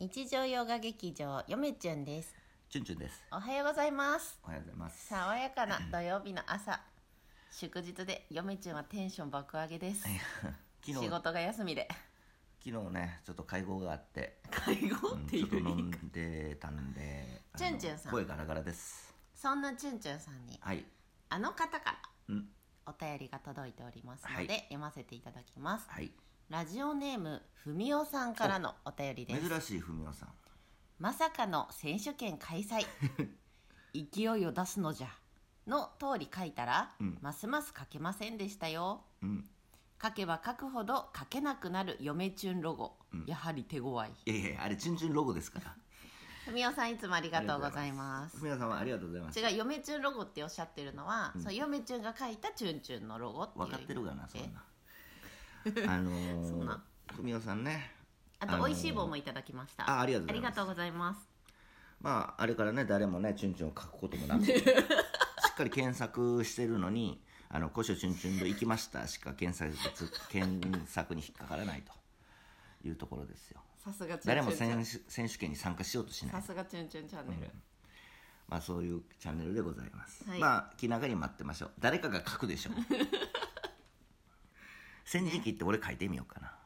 日常洋画劇場よめちゅんです。 チュンチュンです。 おはようございます。 おはようございます。 爽やかな土曜日の朝、祝日でよめちゅんはテンション爆上げです仕事が休みで昨日ねちょっと会合があって会合っていうちょっと飲んでたんでチュンチュンさん、 声ガラガラです。 そんなチュンチュンさんに、 はい、 あの方からお便りが届いておりますので、 はい、 読ませていただきます。 はい、 ラジオネームふみおさんからのお便りです。 珍しいふみおさん。 まさかの選手権開催勢いを出すのじゃの通り書いたら、ますます書けませんでしたよ、書けば書くほど書けなくなる嫁チュンロゴ、やはり手強い。 いやあれチュンチュンロゴですからふみおさんいつもありがとうございます。 ふみおさんはありがとうございます。 違う、嫁チュンロゴっておっしゃってるのは、そう嫁チュンが書いたチュンチュンのロゴっていう。 分かってるかなそんなそんなふみおさんね。 あと、美味しい棒もいただきました。 ありがとうございます。 ありがとうございます。 まああれからね誰もねチュンチュンを書くこともなくしっかり検索してるのに古書チュンチュンで行きましたしか検索に引っかからないというところですよ。 さすがチュンチュン。 誰も選手権に参加しようとしない。 さすがチュンチュンチャンネル、 まあそういうチャンネルでございます、 はい、 まあ気長に待ってましょう。誰かが書くでしょう先陣切って俺書いてみようかな、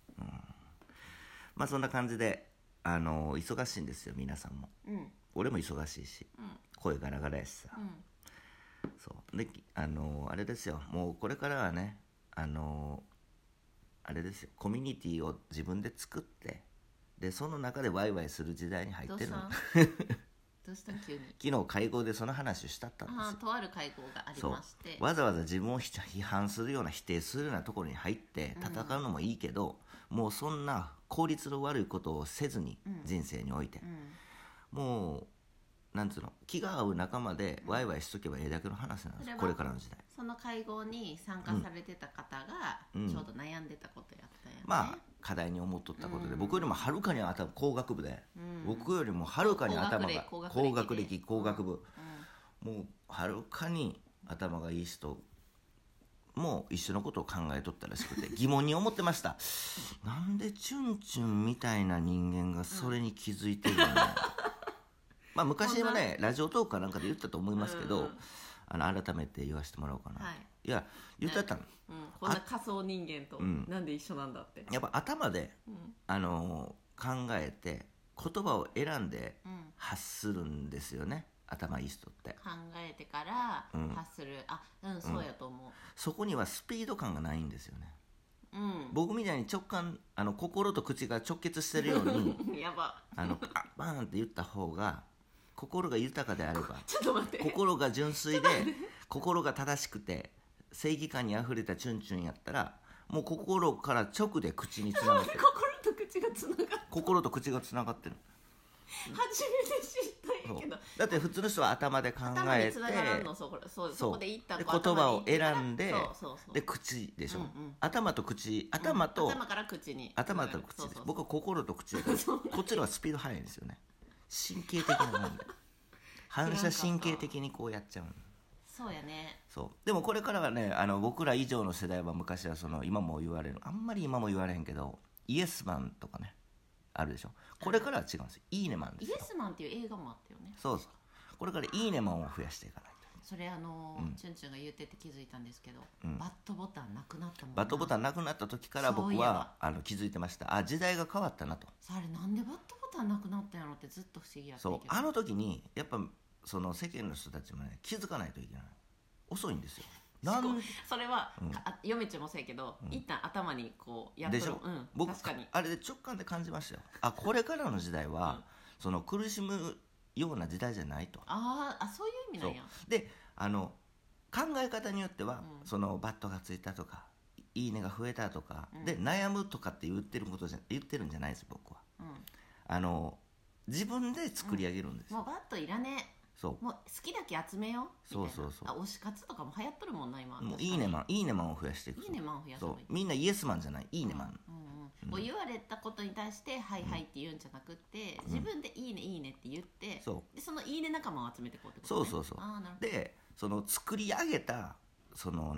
まあそんな感じで忙しいんですよ皆さんも、俺も忙しいし、声ガラガラやしさ、そうであれですよ、もうこれからはねあれですよ、コミュニティを自分で作って、でその中でワイワイする時代に入ってるのどうした急に。 昨日会合でその話をしたったんですよ。 とある会合がありまして、 わざわざ自分を批判するような否定するようなところに入って戦うのもいいけど、もうそんな効率の悪いことをせずに、人生において、もうなんつうの、気が合う仲間でワイワイしとけばええだけの話なんですよ、これからの時代。 その会合に参加されてた方がちょうど悩んでたことやったよね、 まあ課題に思っとったことで、僕よりもはるかに工学部で、僕よりもはるかに頭が高学歴工学部、もうはるかに頭がいい人も一緒のことを考えとったらしくて疑問に思ってましたなんでチュンチュンみたいな人間がそれに気づいてるのまあ昔はねラジオトークかなんかで言ったと思いますけど、改めて言わせてもらおうかな、いや言ってたの、 こんな仮想人間となんで一緒なんだって、 やっぱ頭で、考えて言葉を選んで発するんですよね、頭いい人って。 考えてから発する、そうやと思う。そこにはスピード感がないんですよね、僕みたいに直感心と口が直結してるようにやばバーンって言った方が心が豊かであればちょっと待って、 心が純粋で心が正しくて正義感にあふれたチュンチュンやったら、もう心から直で口につながってる。 心と口がつながってる。 心と口がつながってる。 初めて知ったんやけど、 だって普通の人は頭で考えて、そこで言った言葉を選んで、で口でしょ、頭と口、頭から口に、 頭と口です。僕は心と口でこっちの方がスピード速いんですよね、神経的なもんで反射神経的にこうやっちゃう。 そうやね。 そうでもこれからはね、僕ら以上の世代は昔は今も言われる、あんまり今も言われへんけどイエスマンとかねあるでしょ。これからは違うんですよ、いいねマンですよ。 イエスマンっていう映画もあったよね。 そうこれからいいねマンを増やしていかないと。 それチュンチュンが言ってて気づいたんですけど、バットボタンなくなったもんな。 バットボタンなくなった時から僕は気づいてました。時代が変わったなと。 あれなんでバットボタンなくなったんやろってずっと不思議やったけど、 そう時にやっぱその世間の人たちもね気づかないといけない。遅いんですよ。 それは、嫁ちゃんもそうやけど、一旦頭にこうやっとる。 でしょ、僕確かにあれで直感で感じましたよ。これからの時代は、その苦しむような時代じゃないと。 そういう意味なんや。 で考え方によっては、そのバットがついたとかいいねが増えたとか、で悩むとかって言ってるんじゃないです僕は。自分で作り上げるんです。 もうバットいらねえ、もう好きだけ集めようみたいな。推し活とかも流行っとるもんな今。 もういいねマンを増やしていく。 いいねマンを増やせばいい。 みんなイエスマンじゃない、いいねマン。 言われたことに対してはいはいって言うんじゃなくて、自分でいいねいいねって言って、でそのいいね仲間を集めていこうってことね。 そうでその作り上げたその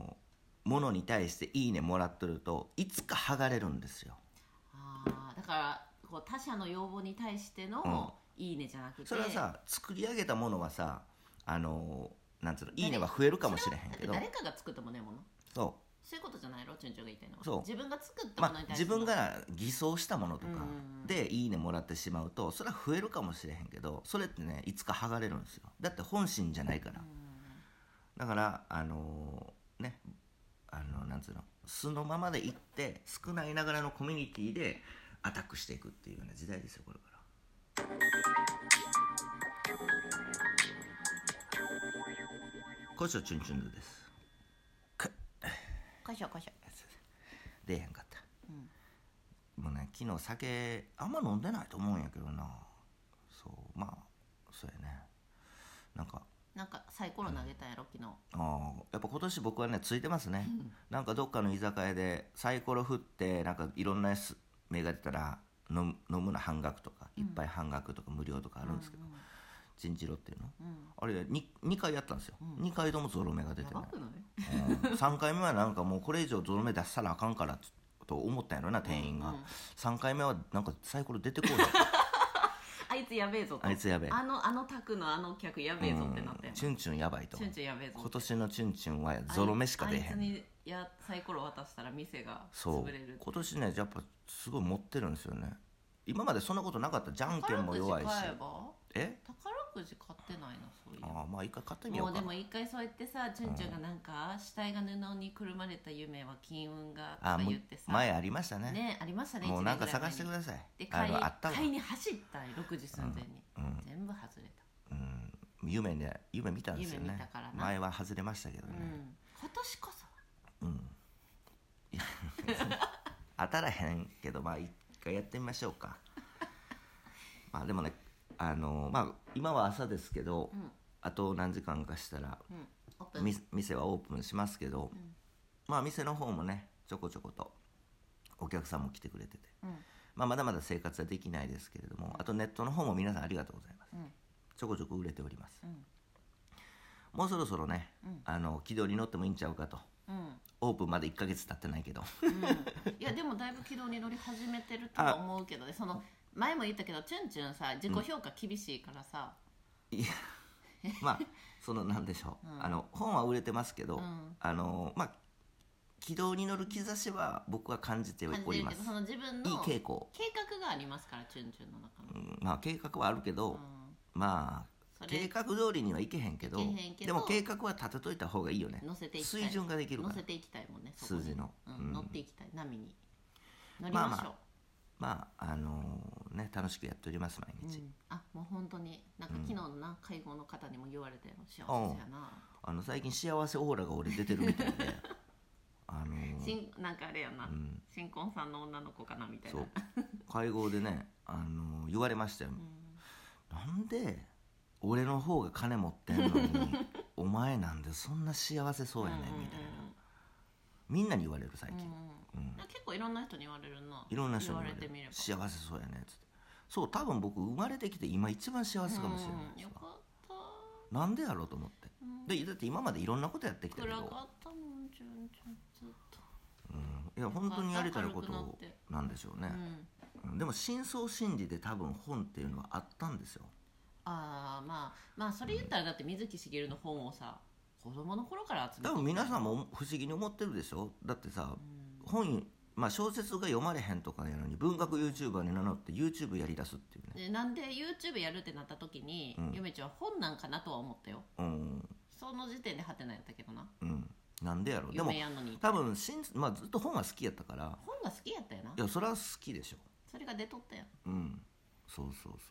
ものに対していいねもらってるといつか剥がれるんですよ。 だから他者の要望に対してのいいねじゃなくて、 それはさ作り上げたものはさなんつうのいいねは増えるかもしれへんけど、 誰かが作ったものやもの、そういうことじゃないの、チュンチュンが言いたいのは。 そう自分が作ったものに対して、 自分が偽装したものとかでいいねもらってしまうとそれは増えるかもしれへんけど、それってねいつか剥がれるんですよ。だって本心じゃないから。だからねなんつうの素のままでいって少ないながらのコミュニティでアタックしていくっていうような時代ですよこれから。こしょチュンチュンです。 こしょこしょ出えへんかった、もうね昨日酒あんま飲んでないと思うんやけどな。そうそうやね、なんかサイコロ投げたんやろ、昨日。 やっぱ今年僕はねついてますね、なんかどっかの居酒屋でサイコロ振ってなんかいろんなやつ目が出たら飲むの半額とか、一杯半額とか無料とかあるんですけど、チンチロっていうの、あれ 2回やったんですよ、2回ともゾロ目が出てね、3回目はなんかもうこれ以上ゾロ目出したらあかんからと思ったんやろな店員が、3回目はなんかサイコロ出てこないあいつやべえぞと、 あいつやべえ、 あの宅のあの客やべえぞってなってんの、 チュンチュンやばいと、 チュンチュンやべえぞ、 今年のチュンチュンはゾロ目しか出へん、 あいつにサイコロ渡したら店が潰れる。そう今年ねやっぱすごい持ってるんですよね。今までそんなことなかった。じゃんけんも弱いし。 宝くじ買ってないの、そういう。 一回買ってみようか。 もうでも一回そうやってさ、チュンチュンがなんか死体が布にくるまれた夢は金運がとか言ってさ、 前ありましたね。 ね、ありましたね。 もうなんか探してください。 で買いに走った6時寸前に、全部外れた。 夢見たんですよね。 夢見たからな。 前は外れましたけどね。 今年こそ。 当たらへんけど一回やってみましょうか。でもね今は朝ですけど、あと何時間かしたら、店はオープンしますけど、店の方もねちょこちょことお客さんも来てくれてて、まだまだ生活はできないですけれども、あとネットの方も皆さんありがとうございます、ちょこちょこ売れております、もうそろそろね、軌道に乗ってもいいんちゃうかと、オープンまで1ヶ月経ってないけど、 いやでもだいぶ軌道に乗り始めてるとは思うけどね。その前も言ったけどチュンチュンさ自己評価厳しいからさ、 いやそのなんでしょう、本は売れてますけど、軌道に乗る兆しは僕は感じております。 その自分のいい傾向、 計画がありますからチュンチュンの中の、 計画はあるけど、計画通りにはいけへんけど、でも計画は立てといた方がいいよね。水準ができるから、 乗せていきたいもんね、 数字の、 乗っていきたい、波に乗りましょう。 楽しくやっております毎日、 もう本当になんか昨日のな、介護の方にも言われたよ、幸せやな、 最近幸せオーラが俺出てるみたいでなんかあれやな、新婚さんの女の子かなみたいな。 そう会合でね言われましたよ、なんで俺の方が金持ってんのにお前なんでそんな幸せそうやねんみたいな、みんなに言われる最近、 結構いろんな人に言われるな。 いろんな人に言われてみれば幸せそうやねっつって。そう多分僕生まれてきて今一番幸せかもしれないです。 よかった。 なんでやろうと思って、だって今までいろんなことやってきたけど、 暗かったもんずっと、 いや本当にやりたいことなんでしょうね、でも深層心理で多分本っていうのはあったんですよ。 それ言ったらだって水木しげるの本をさ、子供の頃から集めて、 多分皆さんも不思議に思ってるでしょ。だってさ、本小説が読まれへんとかやのに文学 YouTuber に名乗って YouTube やりだすっていうね。 なんで YouTube やるってなった時に、ゆめちゃんは本なんかなとは思ったよ、その時点でハテナやったけどな、 なんでやろう。でも多分ずっと本が好きやったから。 本が好きやったよな。いやそれは好きでしょ。 それが出とったよ。 そう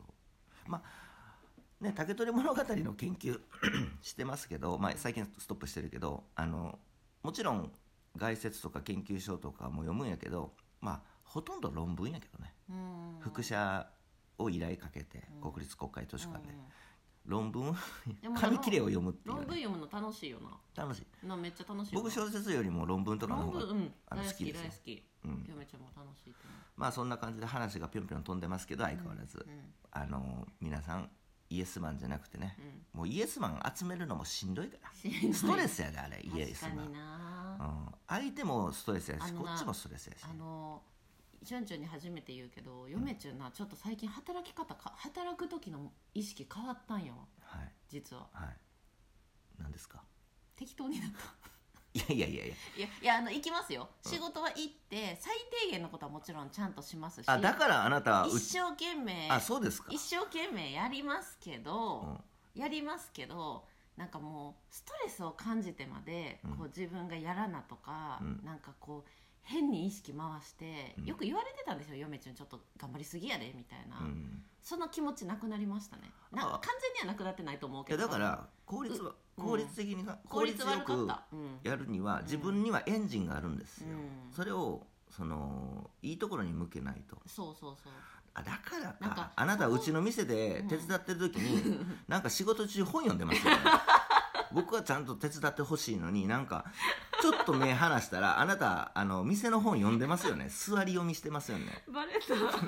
竹取物語の研究してますけど、最近ストップしてるけど、もちろん概説とか研究書とかも読むんやけど、ほとんど論文やけどね。副社を依頼かけて、国立国会図書館で論文紙切れを読むっていう、 論文読むの楽しいよな。 楽しい。 めっちゃ楽しい。 僕小説よりも論文とかの方が好きですよ。 大好き。嫁ちゃんも楽しいってそんな感じで話がぴょんぴょん飛んでますけど、相変わらず皆さんイエスマンじゃなくてね、もうイエスマン集めるのもしんどいから、ストレスやであれ。イエスマン、相手もストレスやし、こっちもストレスやし、 チュンチュンに初めて言うけど、嫁チュンなちょっと最近働く時の意識変わったんやわ、 はい、 実は。 はい。何ですか？ 適当になったいや行きますよ、仕事は行って最低限のことはもちろんちゃんとしますし、 だからあなたは一生懸命、 そうですか、 一生懸命やりますけど、なんかもうストレスを感じてまでこう自分がやらなとか、なんかこう変に意識回して、よく言われてたんですよ、嫁ちゃんちょっと頑張りすぎやでみたいな、その気持ちなくなりましたね。完全にはなくなってないと思うけど、 だから効率的に効率よくやるには自分にはエンジンがあるんですよ、それをいいところに向けないと。 そうだからか、あなたはうちの店で手伝ってる時に、なんか仕事中本読んでますよね僕はちゃんと手伝ってほしいのに、なんかちょっと目離したらあなた店の本読んでますよね。座り読みしてますよね。 バレただって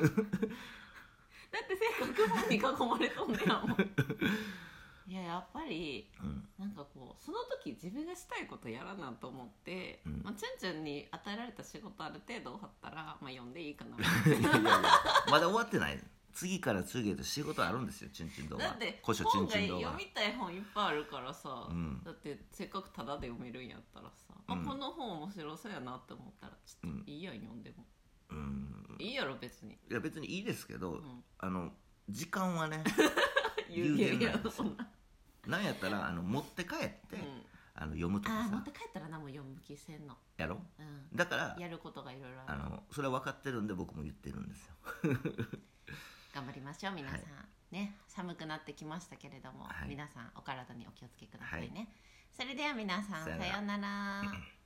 せっかく本に囲まれとんねやもんいや、やっぱり、なんかこうその時自分がしたいことやらなと思って、チュンチュンに与えられた仕事ある程度終わったら、読んでいいかないやまだ終わってない。次から次へと仕事あるんですよ、チュンチュン動画。 だって本が読みたい本いっぱいあるからさ、だってせっかくタダで読めるんやったらさ、この本面白そうやなって思ったらちょっといいやん、読んでも、いいやろ別に。 いや別にいいですけど、時間はね有限やろそんな。 なんやったら持って帰って、読むとかさ。 持って帰ったら何も読む気せんのやろ、だからやることがいろいろある。 それは分かってるんで僕も言ってるんですよ頑張りましょう皆さん、ね、寒くなってきましたけれども、皆さんお体にお気をつけくださいね、それでは皆さんさようなら